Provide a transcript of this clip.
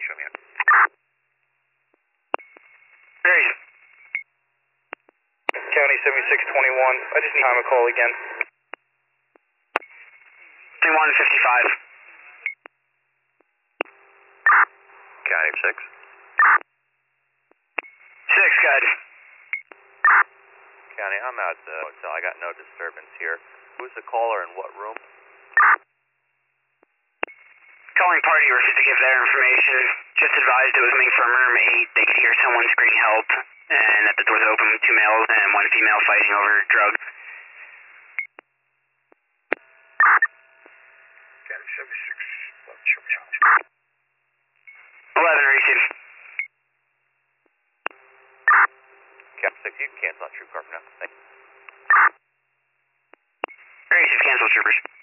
show me out. There you County 7621. I just need time to call again. 3155. County 6. 6, good. County, I'm at the hotel. I got no disturbance here. Who's the caller and what room? Calling party refused to give their information. Just advised it was coming from room 8. They could hear someone screaming help, and that the doors open with 2 males and 1 female fighting over drugs. County 76. Show me out. 11, received. Cap 6, you can cancel on Troop Car for now. Thanks. Received, cancel, troopers.